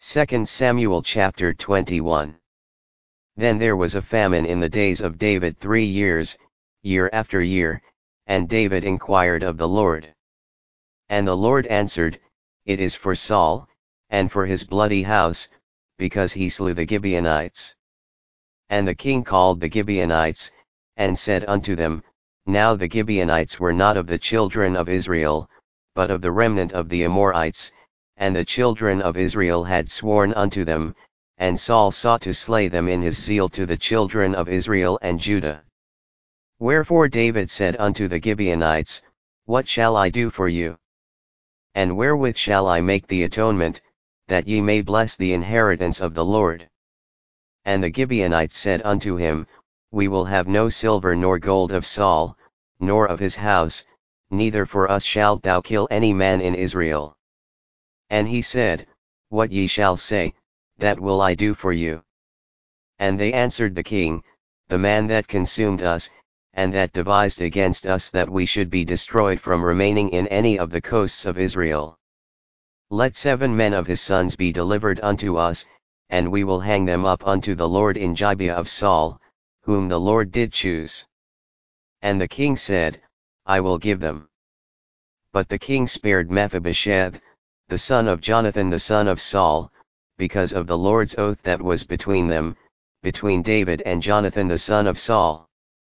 2 Samuel chapter 21. Then there was a famine in the days of David 3 years, year after year, and David inquired of the Lord. And the Lord answered, It is for Saul, and for his bloody house, because he slew the Gibeonites. And the king called the Gibeonites, and said unto them, Now the Gibeonites were not of the children of Israel, but of the remnant of the Amorites, and the children of Israel had sworn unto them, and Saul sought to slay them in his zeal to the children of Israel and Judah. Wherefore David said unto the Gibeonites, What shall I do for you? And wherewith shall I make the atonement, that ye may bless the inheritance of the Lord? And the Gibeonites said unto him, We will have no silver nor gold of Saul, nor of his house, neither for us shalt thou kill any man in Israel. And he said, What ye shall say, that will I do for you. And they answered the king, The man that consumed us, and that devised against us that we should be destroyed from remaining in any of the coasts of Israel. Let 7 men of his sons be delivered unto us, and we will hang them up unto the Lord in Gibeah of Saul, whom the Lord did choose. And the king said, I will give them. But the king spared Mephibosheth, the son of Jonathan the son of Saul, because of the Lord's oath that was between them, between David and Jonathan the son of Saul.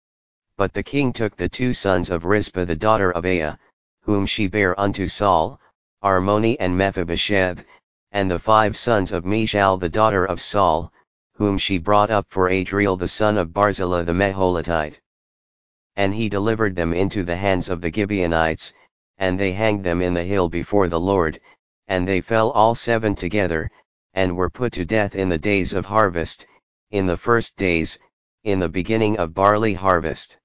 But the king took the 2 sons of Rizpah the daughter of Aiah, whom she bare unto Saul, Armoni and Mephibosheth, and the 5 sons of Michal the daughter of Saul, whom she brought up for Adriel the son of Barzillai the Meholatite. And he delivered them into the hands of the Gibeonites, and they hanged them in the hill before the Lord, and they fell all 7 together, and were put to death in the days of harvest, in the first days, in the beginning of barley harvest.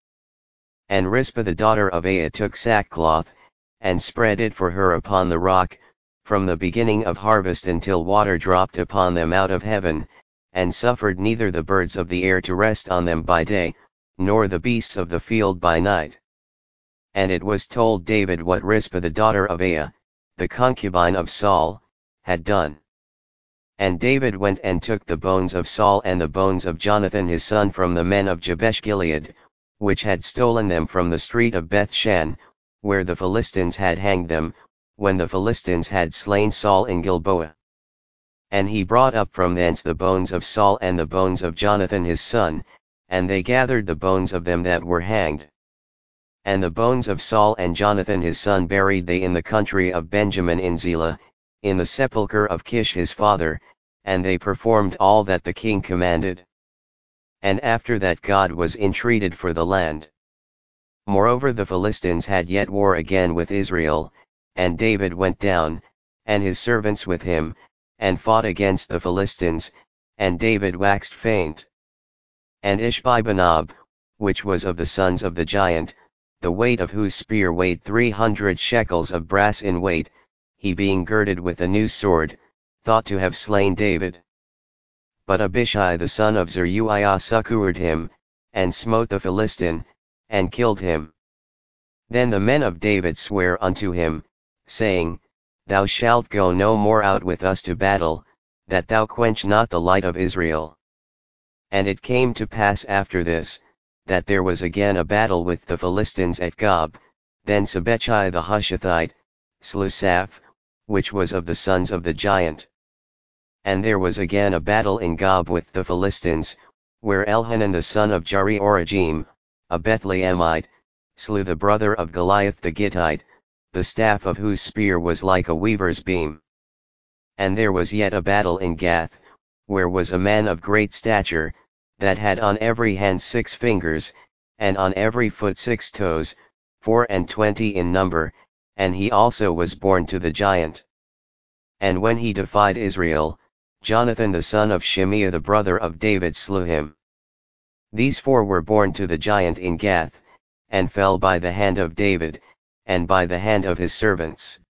And Rizpah the daughter of Aiah took sackcloth, and spread it for her upon the rock, from the beginning of harvest until water dropped upon them out of heaven, and suffered neither the birds of the air to rest on them by day, nor the beasts of the field by night. And it was told David what Rizpah the daughter of Aiah, the concubine of Saul, had done. And David went and took the bones of Saul and the bones of Jonathan his son from the men of Jabesh Gilead, which had stolen them from the street of Bethshan, where the Philistines had hanged them, when the Philistines had slain Saul in Gilboa. And he brought up from thence the bones of Saul and the bones of Jonathan his son, and they gathered the bones of them that were hanged. And the bones of Saul and Jonathan his son buried they in the country of Benjamin in Zelah, in the sepulchre of Kish his father, and they performed all that the king commanded. And after that God was entreated for the land. Moreover the Philistines had yet war again with Israel, and David went down, and his servants with him, and fought against the Philistines, and David waxed faint. And Ishbi-benob, which was of the sons of the giant, the weight of whose spear weighed 300 shekels of brass in weight, he being girded with a new sword, thought to have slain David. But Abishai the son of Zeruiah succored him, and smote the Philistine, and killed him. Then the men of David sware unto him, saying, Thou shalt go no more out with us to battle, that thou quench not the light of Israel. And it came to pass after this, that there was again a battle with the Philistines at Gob. Then Sibbechai the Hushathite slew Saph, which was of the sons of the giant. And there was again a battle in Gob with the Philistines, where Elhanan the son of Jari-Orajim, a Bethlehemite, slew the brother of Goliath the Gittite, the staff of whose spear was like a weaver's beam. And there was yet a battle in Gath, where was a man of great stature, that had on every hand 6 fingers, and on every foot 6 toes, 24 in number, and he also was born to the giant. And when he defied Israel, Jonathan the son of Shimeah the brother of David slew him. These 4 were born to the giant in Gath, and fell by the hand of David, and by the hand of his servants.